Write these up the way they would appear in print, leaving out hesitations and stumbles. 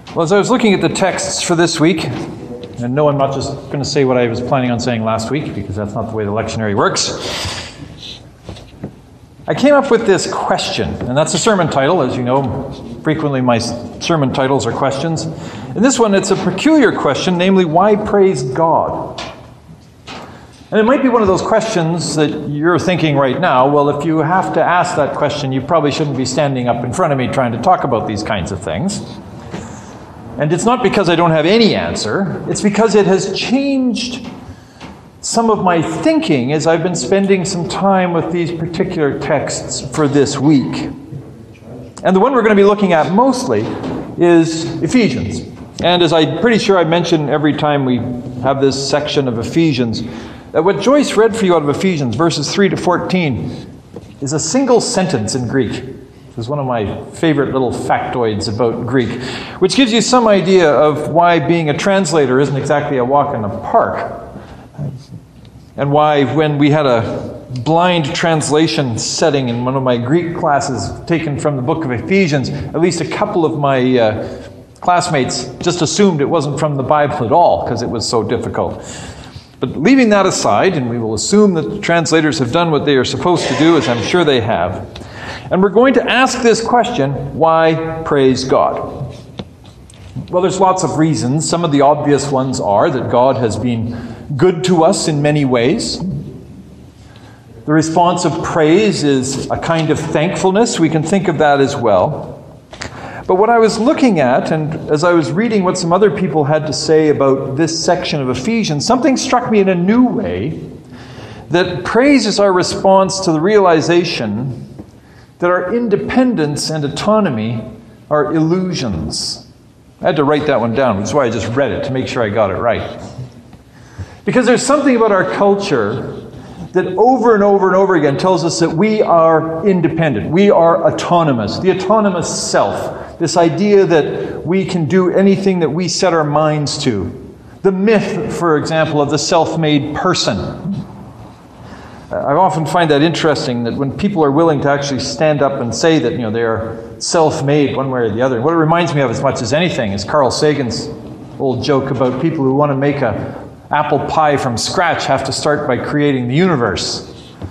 Well, as I was looking at the texts for this week, and no, I'm not just going to say what I was planning on saying last week, because that's not the way the lectionary works. I came up with this question, and that's a sermon title. As you know, frequently my sermon titles are questions. In this one, it's a peculiar question, namely, why praise God? And it might be one of those questions that you're thinking right now, well, if you have to ask that question, you probably shouldn't be standing up in front of me trying to talk about these kinds of things. And it's not because I don't have any answer, it's because it has changed some of my thinking as I've been spending some time with these particular texts for this week. And the one we're going to be looking at mostly is Ephesians. And as I'm pretty sure I mention every time we have this section of Ephesians, that what Joyce read for you out of Ephesians, verses 3 to 14, is a single sentence in Greek. This is one of my favorite little factoids about Greek, which gives you some idea of why being a translator isn't exactly a walk in the park. And why, when we had a blind translation setting in one of my Greek classes taken from the book of Ephesians, at least a couple of my classmates just assumed it wasn't from the Bible at all because it was so difficult. But leaving that aside, and we will assume that the translators have done what they are supposed to do, as I'm sure they have, and we're going to ask this question, why praise God? Well, there's lots of reasons. Some of the obvious ones are that God has been good to us in many ways. The response of praise is a kind of thankfulness. We can think of that as well. But what I was looking at, and as I was reading what some other people had to say about this section of Ephesians, something struck me in a new way, that praise is our response to the realization that our independence and autonomy are illusions. I had to write that one down, which is why I just read it to make sure I got it right. Because there's something about our culture that over and over and over again tells us that we are independent. We are autonomous. The autonomous self. This idea that we can do anything that we set our minds to. The myth, for example, of the self-made person. I often find that interesting, that when people are willing to actually stand up and say that, they are self-made one way or the other. What it reminds me of as much as anything is Carl Sagan's old joke about people who want to make a apple pie from scratch have to start by creating the universe.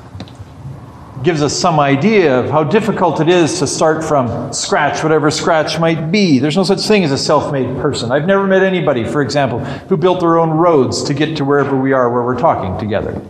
It gives us some idea of how difficult it is to start from scratch, whatever scratch might be. There's no such thing as a self-made person. I've never met anybody, for example, who built their own roads to get to wherever we are where we're talking together.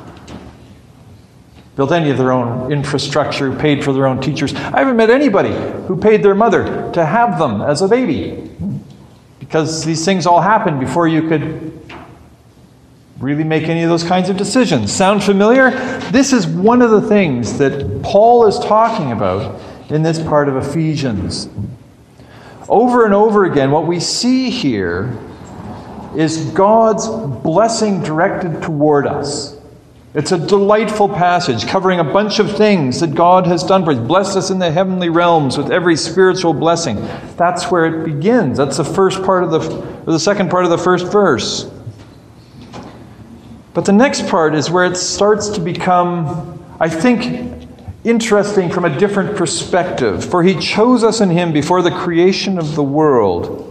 Built any of their own infrastructure, paid for their own teachers. I haven't met anybody who paid their mother to have them as a baby. Because these things all happened before you could really make any of those kinds of decisions. Sound familiar? This is one of the things that Paul is talking about in this part of Ephesians. Over and over again, what we see here is God's blessing directed toward us. It's a delightful passage covering a bunch of things that God has done for us. Blessed us in the heavenly realms with every spiritual blessing. That's where it begins. That's the first part of the second part of the first verse. But the next part is where it starts to become, I think, interesting from a different perspective. For he chose us in him before the creation of the world.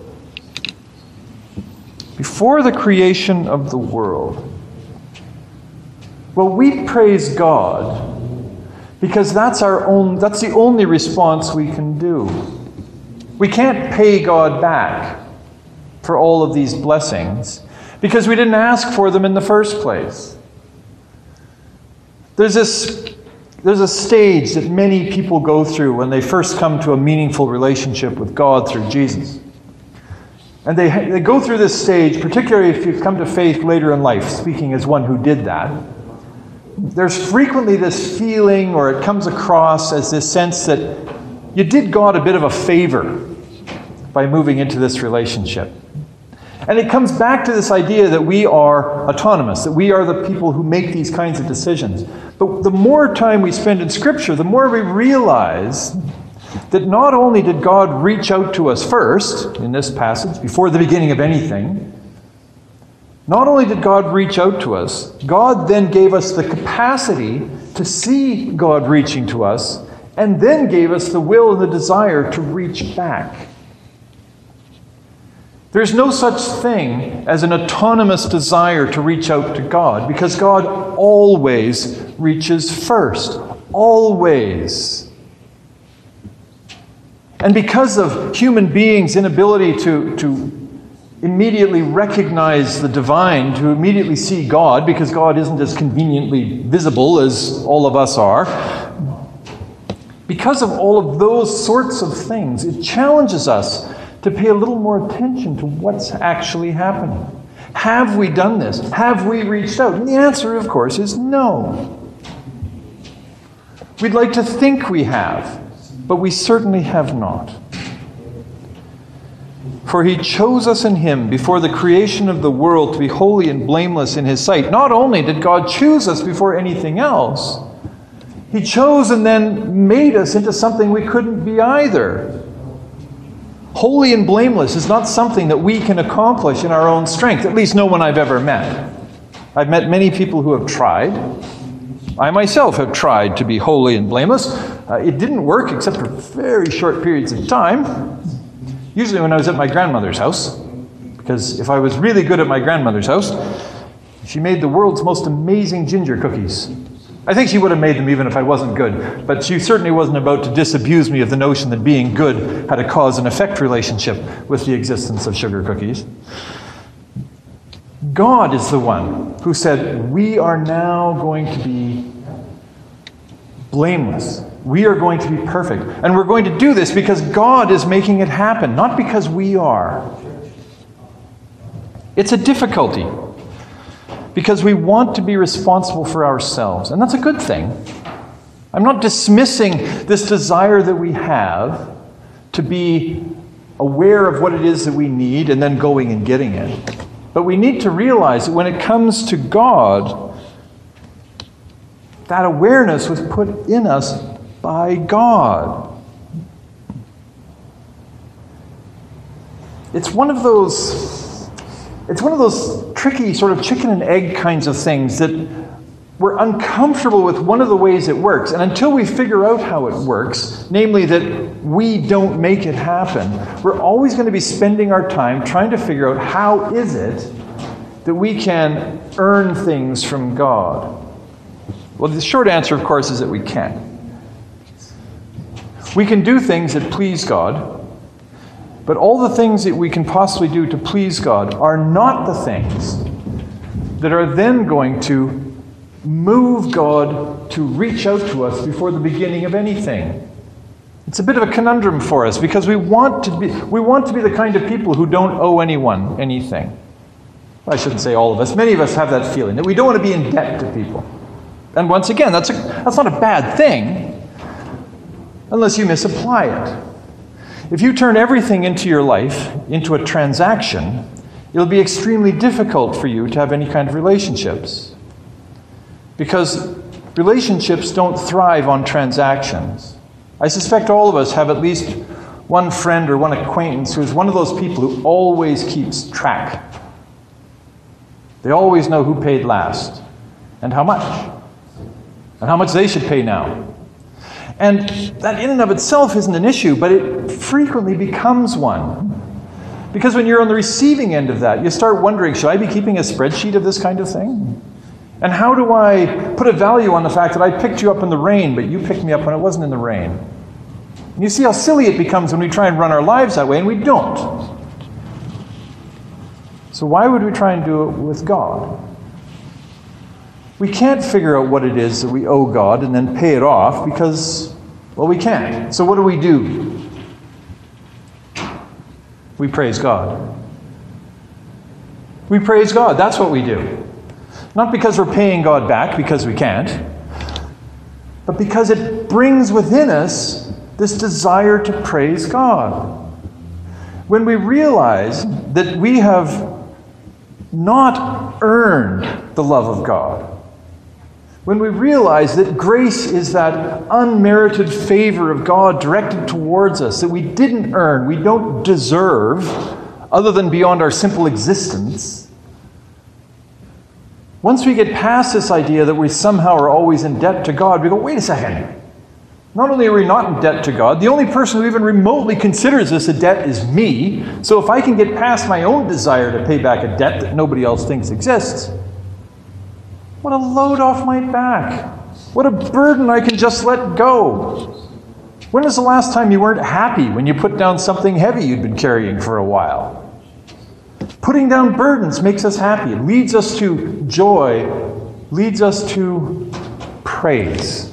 Before the creation of the world. Well, we praise God because that's the only response we can do. We can't pay God back for all of these blessings because we didn't ask for them in the first place. There's a stage that many people go through when they first come to a meaningful relationship with God through Jesus. And they go through this stage, particularly if you've come to faith later in life, speaking as one who did that. There's frequently this feeling, or it comes across as this sense that you did God a bit of a favor by moving into this relationship. And it comes back to this idea that we are autonomous, that we are the people who make these kinds of decisions. But the more time we spend in Scripture, the more we realize that not only did God reach out to us first, in this passage, before the beginning of anything, not only did God reach out to us, God then gave us the capacity to see God reaching to us, and then gave us the will and the desire to reach back. There's no such thing as an autonomous desire to reach out to God, because God always reaches first. Always. And because of human beings' inability to immediately recognize the divine, to immediately see God, because God isn't as conveniently visible as all of us are, because of all of those sorts of things, it challenges us to pay a little more attention to what's actually happening. Have we done this? Have we reached out? And the answer, of course, is no. We'd like to think we have, but we certainly have not. For he chose us in him before the creation of the world to be holy and blameless in his sight. Not only did God choose us before anything else, he chose and then made us into something we couldn't be either. Holy and blameless is not something that we can accomplish in our own strength, at least no one I've ever met. I've met many people who have tried. I myself have tried to be holy and blameless. It didn't work except for very short periods of time, usually when I was at my grandmother's house, because if I was really good at my grandmother's house, she made the world's most amazing ginger cookies. I think she would have made them even if I wasn't good, but she certainly wasn't about to disabuse me of the notion that being good had a cause and effect relationship with the existence of sugar cookies. God is the one who said, we are now going to be blameless. We are going to be perfect. And we're going to do this because God is making it happen, not because we are. It's a difficulty, because we want to be responsible for ourselves. And that's a good thing. I'm not dismissing this desire that we have to be aware of what it is that we need and then going and getting it. But we need to realize that when it comes to God, that awareness was put in us by God. It's one of those tricky sort of chicken and egg kinds of things that we're uncomfortable with one of the ways it works. And until we figure out how it works, namely that we don't make it happen, we're always going to be spending our time trying to figure out how is it that we can earn things from God. Well, the short answer, of course, is that we can't. We can do things that please God, but all the things that we can possibly do to please God are not the things that are then going to move God to reach out to us before the beginning of anything. It's a bit of a conundrum for us because we want to be the kind of people who don't owe anyone anything. Well, I shouldn't say all of us. Many of us have that feeling that we don't want to be in debt to people. And once again, that's not a bad thing unless you misapply it. If you turn everything into your life into a transaction, it'll be extremely difficult for you to have any kind of relationships. Because relationships don't thrive on transactions. I suspect all of us have at least one friend or one acquaintance who is one of those people who always keeps track. They always know who paid last and how much they should pay now. And that in and of itself isn't an issue, but it frequently becomes one. Because when you're on the receiving end of that, you start wondering, should I be keeping a spreadsheet of this kind of thing? And how do I put a value on the fact that I picked you up in the rain, but you picked me up when it wasn't in the rain? And you see how silly it becomes when we try and run our lives that way, and we don't. So why would we try and do it with God? We can't figure out what it is that we owe God and then pay it off because, well, we can't. So what do? We praise God. We praise God. That's what we do. Not because we're paying God back, because we can't, but because it brings within us this desire to praise God. When we realize that we have not earned the love of God, when we realize that grace is that unmerited favor of God directed towards us that we didn't earn, we don't deserve, other than beyond our simple existence, once we get past this idea that we somehow are always in debt to God, we go, wait a second. Not only are we not in debt to God, the only person who even remotely considers this a debt is me. So if I can get past my own desire to pay back a debt that nobody else thinks exists, what a load off my back. What a burden I can just let go. When was the last time you weren't happy when you put down something heavy you'd been carrying for a while? Putting down burdens makes us happy. It leads us to joy, leads us to praise.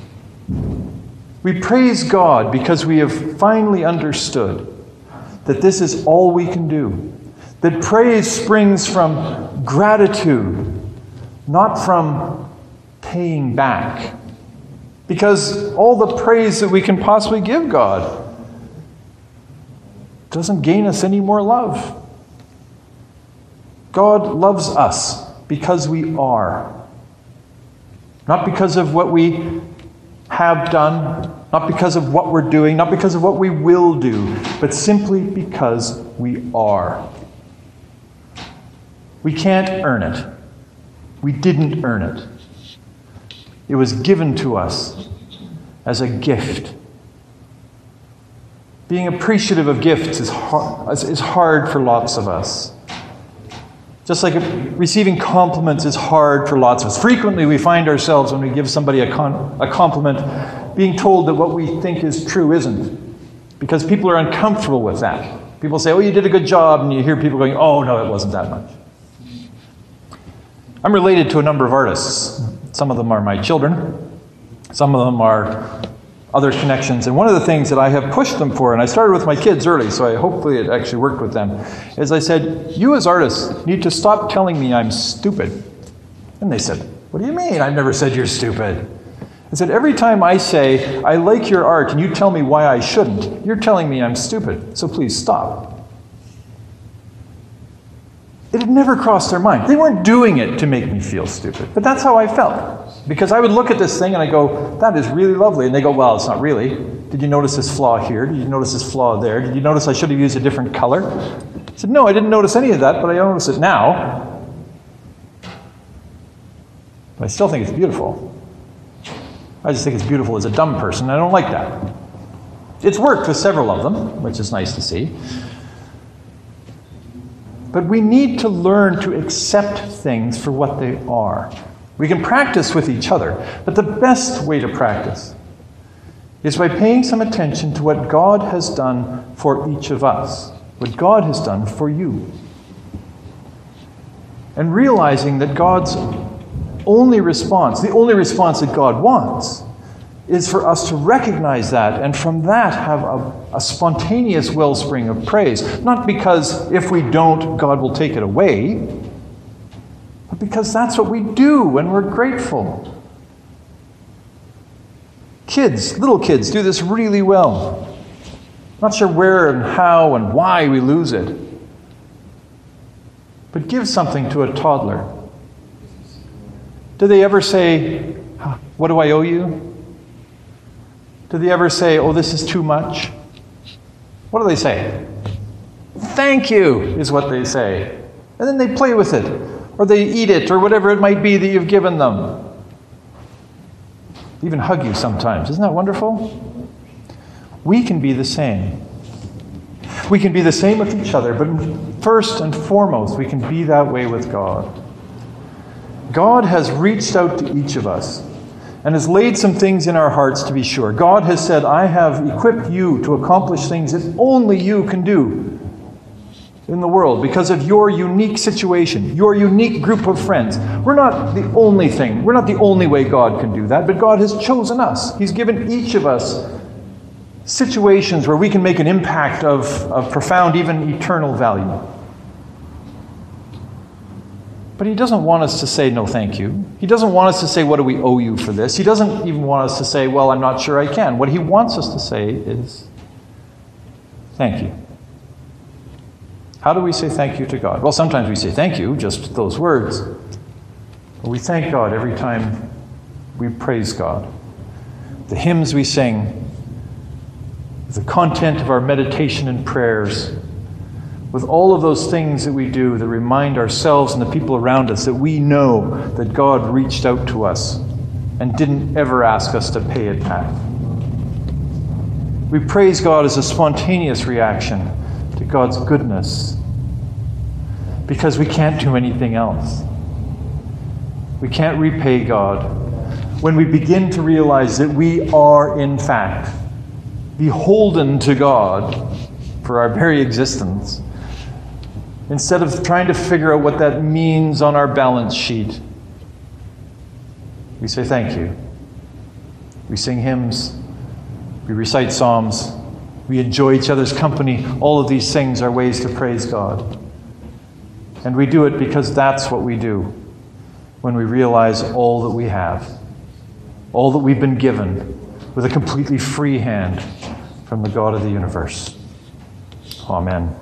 We praise God because we have finally understood that this is all we can do. That praise springs from gratitude, not from paying back. Because all the praise that we can possibly give God doesn't gain us any more love. God loves us because we are. Not because of what we have done, not because of what we're doing, not because of what we will do, but simply because we are. We can't earn it. We didn't earn it. It was given to us as a gift. Being appreciative of gifts is hard for lots of us. Just like receiving compliments is hard for lots of us. Frequently we find ourselves, when we give somebody a compliment, being told that what we think is true isn't. Because people are uncomfortable with that. People say, oh, you did a good job, and you hear people going, oh, no, it wasn't that much. I'm related to a number of artists. Some of them are my children. Some of them are other connections. And one of the things that I have pushed them for, and I started with my kids early, so hopefully it actually worked with them, is I said, you as artists need to stop telling me I'm stupid. And they said, what do you mean? I've never said you're stupid. I said, every time I say, I like your art, and you tell me why I shouldn't, you're telling me I'm stupid. So please stop. It had never crossed their mind. They weren't doing it to make me feel stupid. But that's how I felt. Because I would look at this thing and I go, that is really lovely. And they go, well, it's not really. Did you notice this flaw here? Did you notice this flaw there? Did you notice I should have used a different color? I said, no, I didn't notice any of that, but I notice it now. But I still think it's beautiful. I just think it's beautiful as a dumb person. I don't like that. It's worked with several of them, which is nice to see. But we need to learn to accept things for what they are. We can practice with each other, but the best way to practice is by paying some attention to what God has done for each of us, what God has done for you. And realizing that God's only response, the only response that God wants, is for us to recognize that, and from that have a spontaneous wellspring of praise. Not because if we don't, God will take it away, but because that's what we do when we're grateful. Kids, little kids, do this really well. Not sure where and how and why we lose it. But give something to a toddler. Do they ever say, what do I owe you? Do they ever say, oh, this is too much? What do they say? Thank you is what they say. And then they play with it, or they eat it, or whatever it might be that you've given them. They even hug you sometimes. Isn't that wonderful? We can be the same. We can be the same with each other, but first and foremost, we can be that way with God. God has reached out to each of us and has laid some things in our hearts, to be sure. God has said, I have equipped you to accomplish things that only you can do in the world because of your unique situation, your unique group of friends. We're not the only thing. We're not the only way God can do that, but God has chosen us. He's given each of us situations where we can make an impact of profound, even eternal value. But He doesn't want us to say, no, thank you. He doesn't want us to say, what do we owe you for this? He doesn't even want us to say, well, I'm not sure I can. What He wants us to say is, thank you. How do we say thank you to God? Well, sometimes we say thank you, just those words. But we thank God every time we praise God. The hymns we sing, the content of our meditation and prayers, with all of those things that we do that remind ourselves and the people around us that we know that God reached out to us and didn't ever ask us to pay it back. We praise God as a spontaneous reaction to God's goodness because we can't do anything else. We can't repay God. When we begin to realize that we are, in fact, beholden to God for our very existence, instead of trying to figure out what that means on our balance sheet, we say thank you. We sing hymns. We recite psalms. We enjoy each other's company. All of these things are ways to praise God. And we do it because that's what we do when we realize all that we have, all that we've been given with a completely free hand from the God of the universe. Amen.